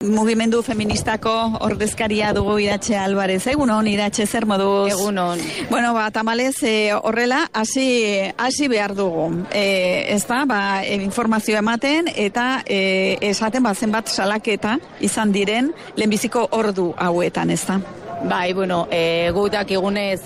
Mugimendu feministako ordezkaria dugu Iratxe Alvarez. Egunon, Iratxe, zer moduz? Egunon. Bueno, tamalez horrela hasi behar dugu. Ez da, informazio ematen eta esaten zenbat salaketa izan diren lehenbiziko ordu hauetan, ez da? Bai, bueno, gutak egunez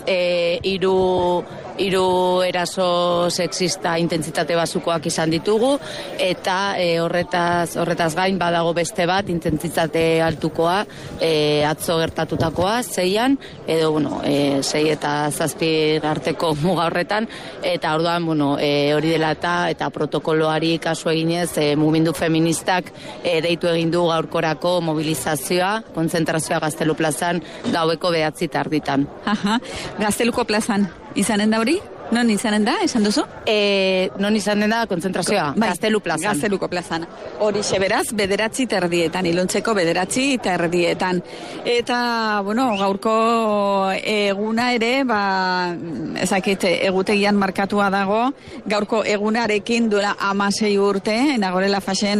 hiru eraso sexista intentsitate basukoak izan ditugu, eta horretaz gain badago beste bat intentsitate altukoa, atzo gertatutakoa, 6an, edo, 6 eta 7 arteko muga horretan, eta orduan, hori dela eta protokoloari kasu eginez, mugimendu feministak deitu egin du gaurkorako mobilizazioa, kontzentrazioa Gaztelu plazan, gaueko 9:00 Aha, Gazteluko plazan izanen da hori? Non izanen da, esan duzu? Non izanen da kontzentrazioa, Gaztelu plazan. Gazteluko plazan. Hori beraz, 9:30, iluntzeko 9:30. Eta, gaurko eguna ere, egutegian markatua dago, gaurko egunarekin duela 16 urte, Nagore Laffacen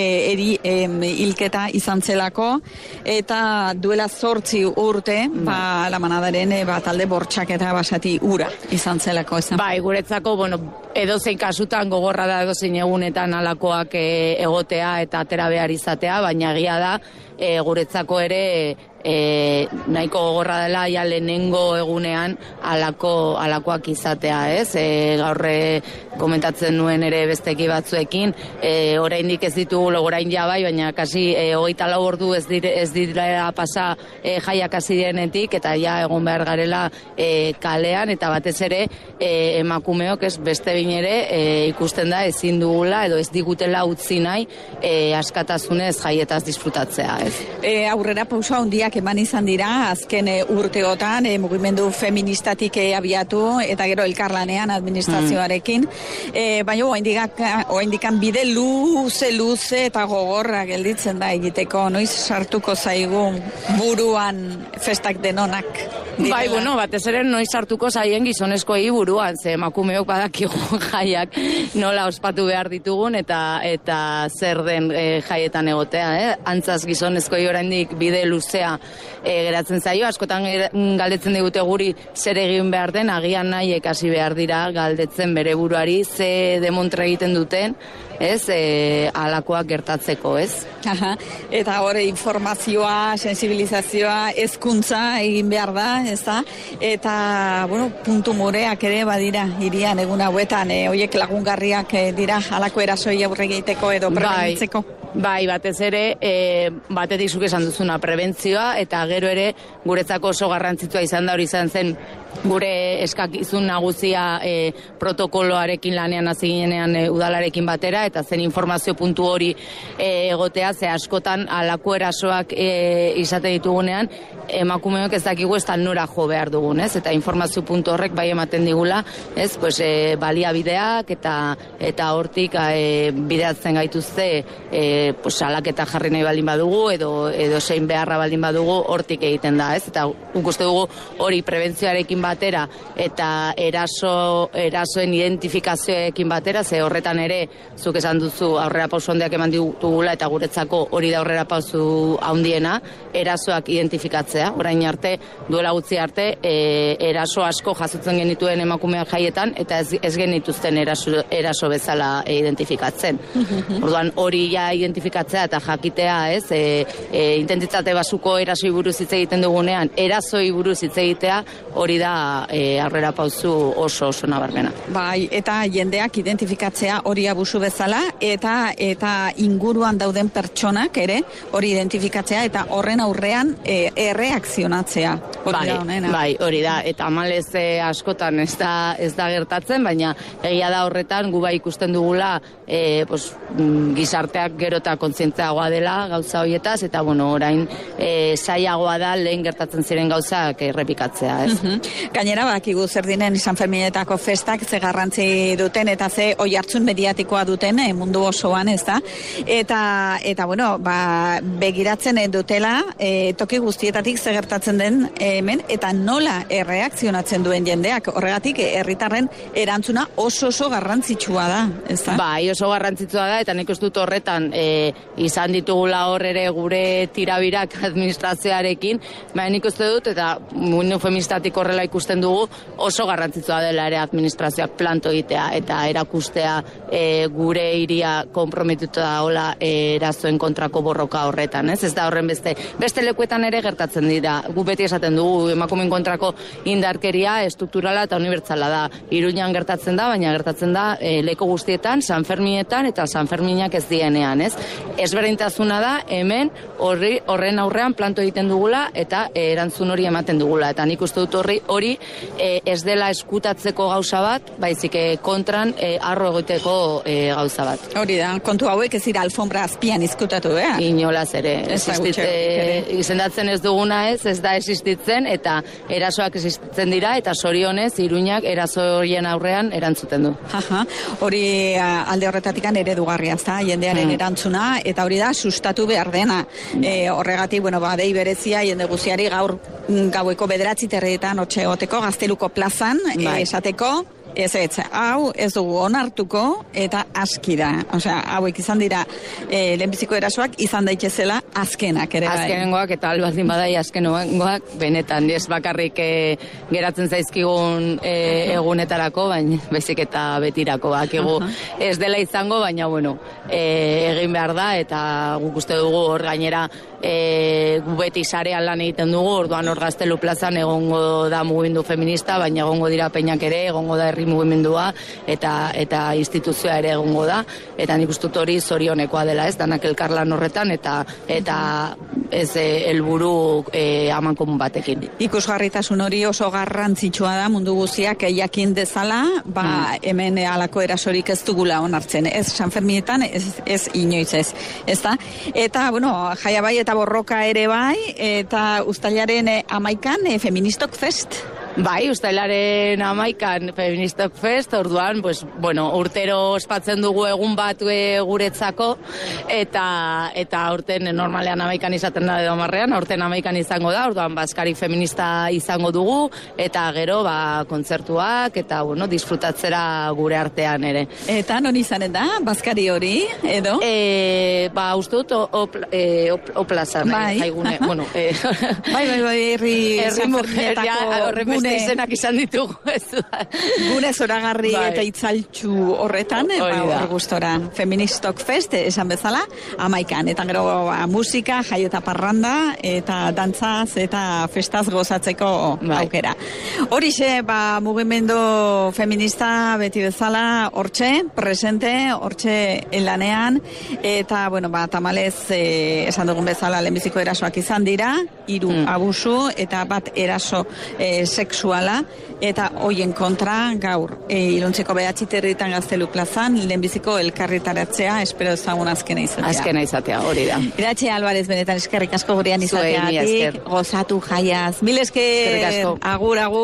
hilketa izan zelako, eta duela 8 urte, La Manadaren talde bortxaketa basati ura izan zelako. Bai, guretzako, edozein kasutan gogorra da edozein egunetan alakoak egotea eta atera behar izatea, baina egia da guretzako ere nahiko gogorra dela ja lehenengo egunean alakoak izatea, ez? Gaurre komentatzen nuen ere besteki batzuekin, oraindik ez ditugu logorain bai, baina kasi 24 ordu ez dira pasa jaiak hasi direnetik, eta ja egon behar garela kalean, eta batez ere emakumeok ez beste behin ere ikusten da ezin dugula edo ez digutela utzi nahi askatasunez jaietaz disfrutatzea, ez? Aurrera pauso handiak eman izan dira azken urteotan, mugimendu feministatik abiatu eta gero elkarlanean administrazioarekin, baina oraindikan bide luze eta gogorra gelditzen da egiteko. Noiz sartuko zaigu buruan festak denonak direla? Bai, batez ere noiz sartuko zaien gizonezkoei buruan, ze emakumeok badakigu jaiak nola ospatu behar ditugun eta zer den jaietan egotea, antzaz gizonezkoei oraindik bide luzea geratzen zaio, askotan galdetzen digute guri zer egin behar den, agian nahi hasi behar dira galdetzen bere buruari ze demontre egiten duten, ez, alakoak gertatzeko, ez? Aha, eta hori informazioa, sensibilizazioa, hezkuntza egin behar da, ez da? Eta, puntu moreak ere badira, hirian egun hauetan, horiek lagungarriak dira, alako erasoi aurre egiteko edo prebenitzeko. Bai, batez ere, batetik zuk esan duzuna prebentzioa, eta gero ere guretzako oso garrantzitsua izan da hori izan zen gure eskakizun nagusia protokoloarekin lanean hasi ginean udalarekin batera, eta zen informazio puntu hori egotea, ze askotan alako erasoak izate ditugunean, emakumeok ez dakigu ez nora jo behar dugun, ez? Eta informazio puntu horrek bai ematen digula, ez? Baliabideak eta hortik bideatzen gaituzte salaketa jarri nahi baldin badugu edo zein beharra baldin badugu hortik egiten da, ez? Eta uste dugu hori prebentzioarekin batera eta erasoen identifikazioekin batera, ze horretan ere zuk esan duzu aurrera pauso handiak eman ditugula, eta guretzako hori da aurrera pauso handiena, erasoak identifikatzea. Orain arte, duela gutxi arte, eraso asko jasotzen genituen emakumeak jaietan, eta ez genituzten eraso bezala identifikatzen. Orduan hori ja identifikatzea eta jakitea, ez, intentsitate basuko erasoi buruz hitz egiten dugunean, erasoi buruz hitz egitea, hori da aurrera pausu oso nabarmena. Bai, eta jendeak identifikatzea hori abusu bezala, eta inguruan dauden pertsonak ere hori identifikatzea, eta horren aurrean erreakzionatzea. Bai, hori da, eta amalez askotan ez da gertatzen, baina egia da horretan gu bai ikusten dugula gizarteak gero eta kontzientziagoa dela gauza horietaz, eta orain zailagoa da lehen gertatzen ziren gauzak errepikatzea, ez? Gainera, badakigu zer dinen San Ferminetako festak, ze garrantzi duten eta ze oihartzun mediatikoa duten mundu osoan, ez da? Eta begiratzen dutela toki guztietatik ze gertatzen den hemen, eta nola erreakzionatzen duen jendeak. Horregatik, herritarren erantzuna oso garrantzitsua da, ez da? Bai, oso garrantzitsua da, eta nik ez dut horretan izan ditugula hor ere gure tirabirak administrazioarekin, baina nik uste dut, eta mugimendu feministatik horrela ikusten dugu, oso garrantzitsua dela ere administrazioak planto egitea eta erakustea gure hiria konpromituta daola erasoen kontrako borroka horretan, ez? Ez da horren beste lekuetan ere gertatzen dira. Gu beti esaten dugu emakumeen kontrako indarkeria estrukturala eta unibertsala da. Iruñan gertatzen da, baina gertatzen da leku guztietan, Sanferminetan eta Sanferminak ez dienean, ez? Ezberdintasuna da hemen horren aurrean planto egiten dugula eta erantzun hori ematen dugula. Eta nik uste dut hori ez dela eskutatzeko gauza bat, baizik kontran arro egiteko gauza bat. Hori da, kontu hauek ez dira alfombra azpian izkutatu, Inolaz ere. Izendatzen ez duguna ez da existitzen, eta erasoak existitzen dira, eta zorionez, Iruñak eraso horien aurrean erantzuten du. Hori alde horretatik eredugarria, jendearen erantzuna, eta hori da sustatu behar dena. Horregatik, dei berezia, jende guziari gaur gaueko 9:00 hortxe egoteko, Gazteluko plazan, esateko, hau ez dugu onartuko eta aski da. Osea, hauek izan dira lehenbiziko erasoak izan daitezela azkenak ere. Azkenengoak eta albaldin badai azkenengoak benetan ez bakarrik geratzen zaizkigun egunetarako, baina bezik eta betirako bakigu ez dela izango, baina egin behar da eta guk uste dugu hor gainera gu beti sarean lan egiten dugu, orduan hor Gaztelu plazan egongo da mugimendu feminista, baina egongo dira peinak ere, egongo da herri mugimendua eta instituzioa ere egongo da, eta nik uste dut hori zorionekoa dela, ez, danak elkarlan horretan eta ez helburu amankomun batekin. Ikusgarritasun hori oso garrantzitsua da mundu guztiak jakin dezala, hemen halako erasorik ez dugula onartzen, ez Sanferminetan, ez inoiz ez da? Eta, Jaiabai eta borroka ere bai, eta uztailaren 11 Feministok Fest. Bai, uztailaren 11 Feministok Fest, orduan, urtero ospatzen dugu egun bat guretzako, eta aurten normalean 11 izaten da edo marrean, aurten 11 izango da, orduan bazkari feminista izango dugu, eta gero kontzertuak, eta disfrutatzera gure artean ere. Eta non izanen da, bazkari hori, edo? Uste dut, oplazan, jaigune, Bai, herri Sanferminetako izenak izan ditugu. Gune zoragarri eta itzaltxu horretan, hor gustora. Feministok Fest, esan bezala, 11. Eta gero musika, jai eta parranda, eta dantzaz eta festaz gozatzeko aukera. Horixe, mugimendu feminista beti bezala hortxe, presente, hortxe lanean, eta, tamalez, esan dugun bezala, lehenbiziko erasoak izan dira, 3 abusu, eta bat eraso sexuala, eta hoien kontra gaur iluntzeko 9:00 Gaztelu plazan, lehenbiziko elkarritaratzea, espero ezagun azkena izatea, hori da. Iratxe Alvarez, benetan eskerrik asko gurean izateatik, gozatu jaiaz. Mil esker, agur.